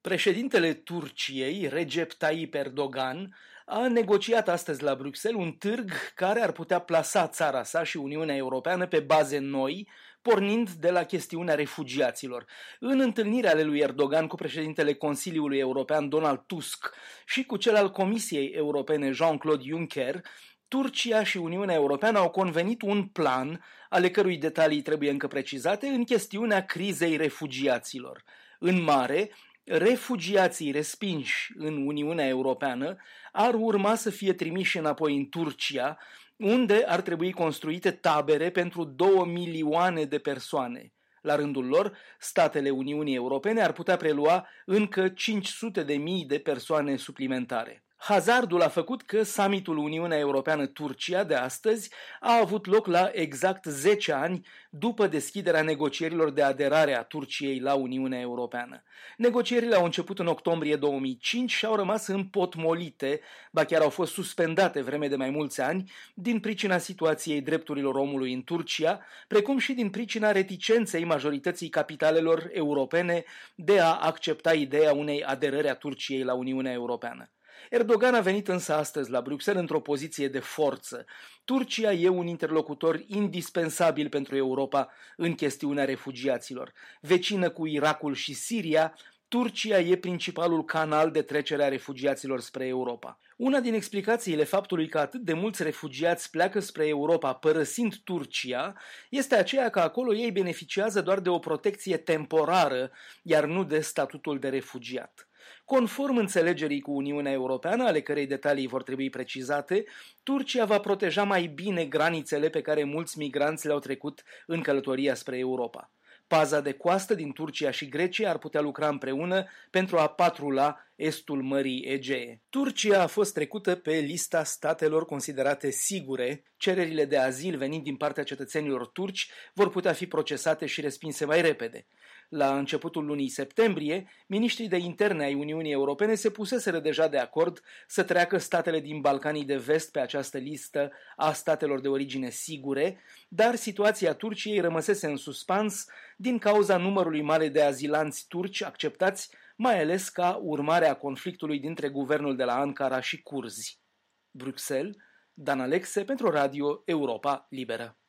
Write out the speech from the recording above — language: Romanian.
Președintele Turciei, Recep Tayyip Erdogan, a negociat astăzi la Bruxelles un târg care ar putea plasa țara sa și Uniunea Europeană pe baze noi, pornind de la chestiunea refugiaților. În întâlnirea ale lui Erdogan cu președintele Consiliului European Donald Tusk și cu cel al Comisiei Europene Jean-Claude Juncker, Turcia și Uniunea Europeană au convenit un plan, ale cărui detalii trebuie încă precizate, în chestiunea crizei refugiaților. În mare, refugiații respinși în Uniunea Europeană ar urma să fie trimiși înapoi în Turcia, unde ar trebui construite tabere pentru 2 milioane de persoane. La rândul lor, statele Uniunii Europene ar putea prelua încă 500.000 de persoane suplimentare. Hazardul a făcut că summitul Uniunea Europeană-Turcia de astăzi a avut loc la exact 10 ani după deschiderea negocierilor de aderare a Turciei la Uniunea Europeană. Negocierile au început în octombrie 2005 și au rămas împotmolite, ba chiar au fost suspendate vreme de mai mulți ani, din pricina situației drepturilor omului în Turcia, precum și din pricina reticenței majorității capitalelor europene de a accepta ideea unei aderări a Turciei la Uniunea Europeană. Erdogan a venit însă astăzi la Bruxelles într-o poziție de forță. Turcia e un interlocutor indispensabil pentru Europa în chestiunea refugiaților. Vecină cu Irakul și Siria, Turcia e principalul canal de trecere a refugiaților spre Europa. Una din explicațiile faptului că atât de mulți refugiați pleacă spre Europa părăsind Turcia este aceea că acolo ei beneficiază doar de o protecție temporară, iar nu de statutul de refugiat. Conform înțelegerii cu Uniunea Europeană, ale cărei detalii vor trebui precizate, Turcia va proteja mai bine granițele pe care mulți migranți le-au trecut în călătoria spre Europa. Paza de coastă din Turcia și Grecia ar putea lucra împreună pentru a patrula estul Mării Egee. Turcia a fost trecută pe lista statelor considerate sigure. Cererile de azil venind din partea cetățenilor turci vor putea fi procesate și respinse mai repede. La începutul lunii septembrie, miniștrii de interne ai Uniunii Europene se puseseră deja de acord să treacă statele din Balcanii de Vest pe această listă a statelor de origine sigure, dar situația Turciei rămăsese în suspans din cauza numărului mare de azilanți turci acceptați, mai ales ca urmare a conflictului dintre guvernul de la Ankara și curzi. Bruxelles, Dan Alexe pentru Radio Europa Liberă.